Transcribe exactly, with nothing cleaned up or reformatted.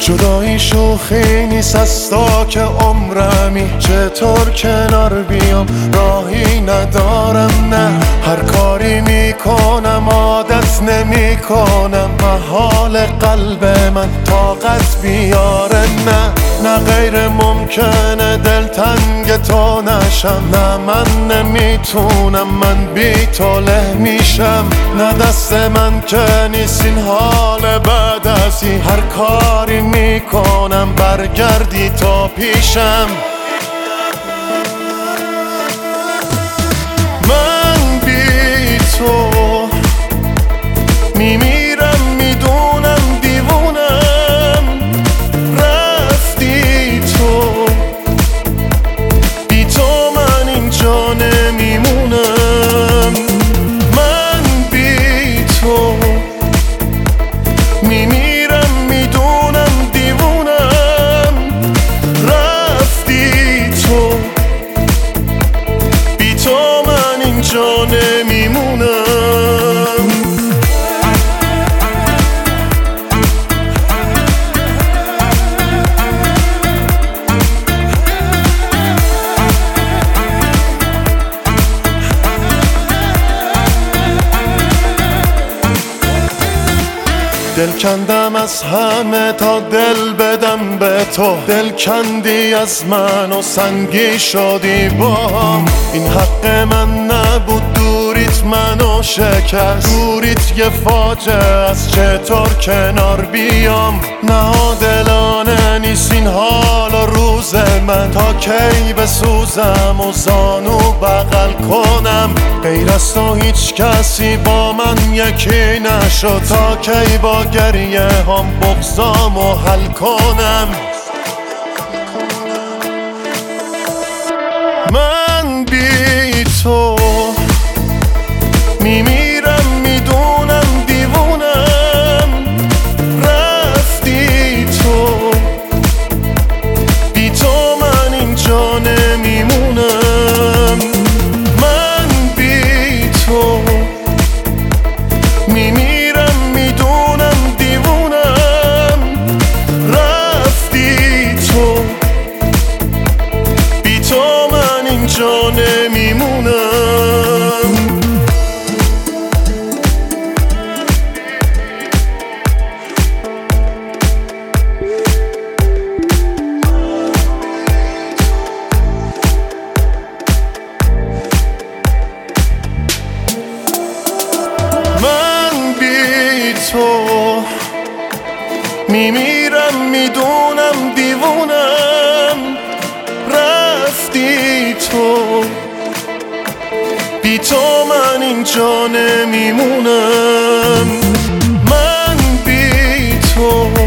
جدایی شوخی نیست از تا که عمرمی، چطور کنار بیام راهی ندارم. نه هر کاری میکنم عادت نمی کنم، محال قلب من طاقت بیاره. نه نه غیر ممکنه دلتنگ تو نشم، نه من نمیتونم من بی تو له میشم. نه دست من که نیست این حال بعد از این، هر کاری میکنم برگردی تا پیشم. من بی تو میمیرم، میدونم دیوونم، رفتی تو، بی تو من اینجا نمیمونم. من بی تو میمیرم، میدونم دیوونم، رفتی تو، بی تو من اینجا نمیمونم. دل کندم از همه تا دل بدم به تو، دل کندی از من و سنگی شدی باهم. این حق من نبود، دوریت منو شکست، دوریت یه فاجعه از، چطور کنار بیام. نادلانه نیست این حال و روز من، تا کی بسوزم و زانو بغل کنم. غیر از تو هیچ کسی با من یکی نشد، تا کی با گریه هم بغضامو حل کنم. من بی تو میمیرم، میدونم دیوونم، رفتی تو، بی تو من اینجا نمیمونم. من بی تو میمیرم، میدونم دیوونم، رفتی تو، بی تو من اینجا نمیمونم. من بی تو میمیرم، میدونم دیوونم، رفتی تو، بی تو من اینجا نمیمونم. من بی تو